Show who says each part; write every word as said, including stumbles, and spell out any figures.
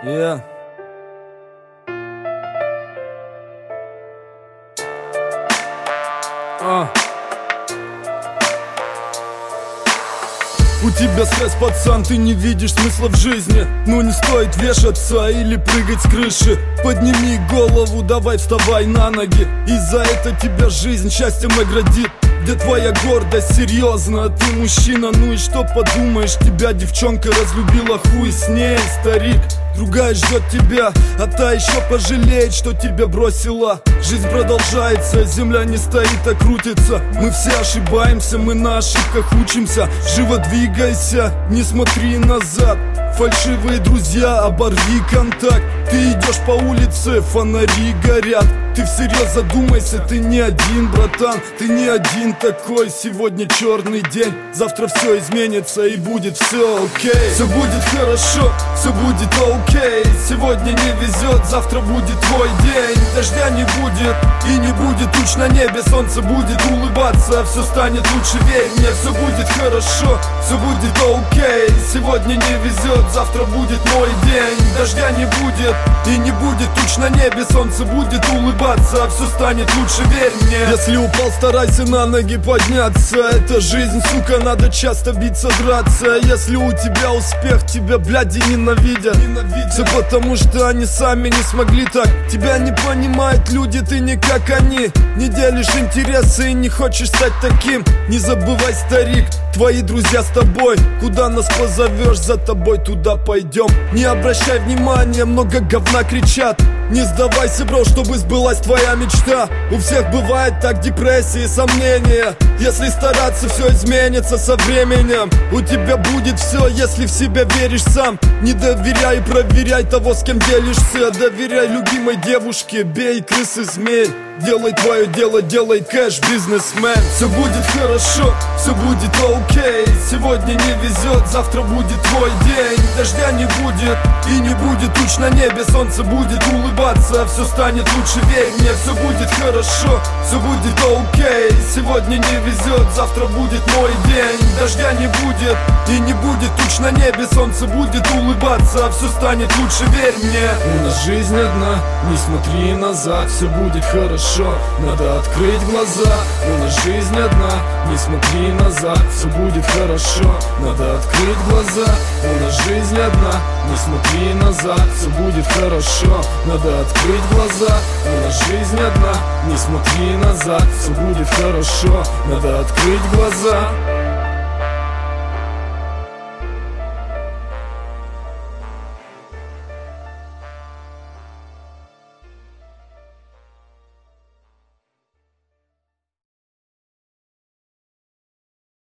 Speaker 1: Yeah. А. У тебя стресс, пацан, ты не видишь смысла в жизни. Но не стоит вешаться или прыгать с крыши. Подними голову, давай вставай на ноги. И за это тебя жизнь счастьем наградит. Где твоя гордость, серьезно, ты мужчина, ну и что подумаешь? Тебя девчонка разлюбила, хуй с ней, старик. Другая ждет тебя, а та еще пожалеет, что тебя бросила. Жизнь продолжается, земля не стоит, а крутится. Мы все ошибаемся, мы на ошибках учимся. Живо двигайся, не смотри назад. Фальшивые друзья, оборви контакт. Ты идешь по улице, фонари горят. Ты всерьез задумайся, ты не один, братан. Ты не один такой, сегодня черный день. Завтра все изменится и будет все окей. Все будет хорошо, все будет окей. Сегодня не везет, завтра будет твой день. Дождя не будет и не будет туч на небе. Солнце будет улыбаться, все станет лучше, верь мне. Все будет хорошо, все будет окей. Сегодня не везет, завтра будет мой день. Дождя не будет и не будет туч на небе. Солнце будет улыбаться, все станет лучше, верь мне. Если упал, старайся на ноги подняться. Это жизнь, сука, надо часто биться, драться. Если у тебя успех, тебя, бляди, ненавидят. Все потому, что они сами не смогли так. Тебя не понимают люди, ты не как они. Не делишь интересы и не хочешь стать таким. Не забывай, старик, твои друзья с тобой. Куда нас позовешь, за тобой туда пойдем. Не обращай внимания, много говна кричат. Не сдавайся, бро, чтобы сбылась твоя мечта. У всех бывает так, депрессии, сомнения. Если стараться, все изменится со временем. У тебя будет все, если в себя веришь сам. Не доверяй и проверяй того, с кем делишься. Доверяй любимой девушке, бей крыс и змей. Делай твое дело, делай кэш, бизнесмен. Все будет хорошо, все будет окей. Сегодня не везет, завтра будет твой день. Дождя не будет и не будет туч на небе. Солнце будет улыбаться, все станет лучше, верь мне. Все будет хорошо, все будет окей. Сегодня не везет, завтра будет мой день. Дождя не будет и не будет туч на небе. Солнце будет улыбаться, все станет лучше, верь мне. У нас жизнь одна, не смотри назад. Все будет хорошо, надо открыть глаза. У нас жизнь одна, не смотри назад. Все будет хорошо, надо открыть глаза. У нас жизнь одна, не смотри назад. Все будет хорошо, надо открыть глаза. У нас жизнь одна, не смотри назад. Все будет хорошо, надо открыть глаза.